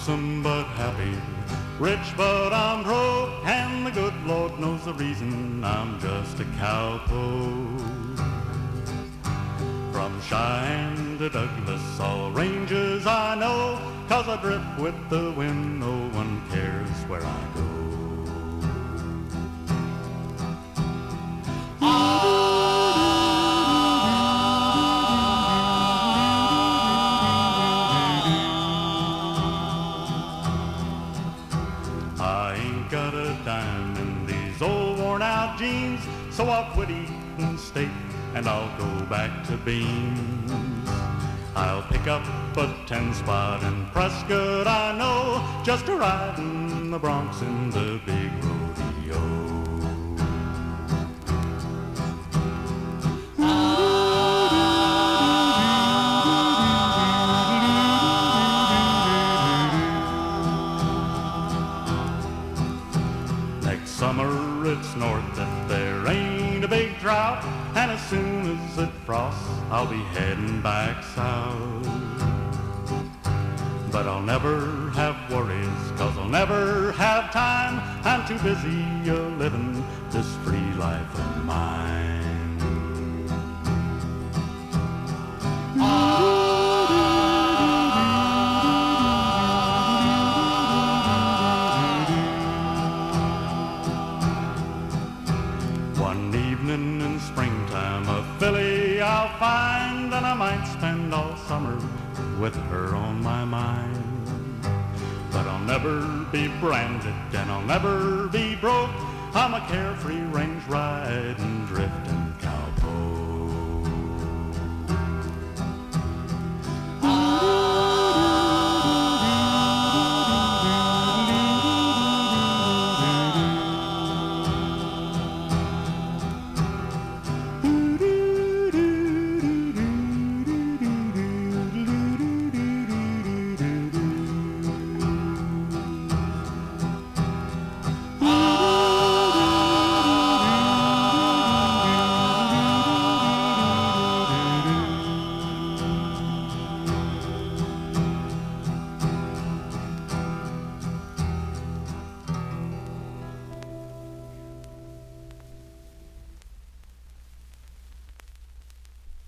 lonesome but happy, rich but I'm broke, and the good Lord knows the reason I'm just a cowpoke. From Cheyenne to Douglas, all ranges I know, 'cause I drift with the wind, no one cares where I go. I ain't got a dime in these old worn-out jeans, so I'll quit eating steak and I'll go back to beans. I'll pick up a 10-spot in Prescott, I know, just to ride in the Bronx in the big rodeo. Next summer it's north if there ain't a big drought, and as soon as it frosts, I'll be heading back south. But I'll never have worries, 'cause I'll never have time. I'm too busy living this free life of mine. One evening in springtime, a filly I'll find, and I might spend all summer with her on my mind. But I'll never be branded and I'll never be broke. I'm a carefree range riding, drifting cowboy.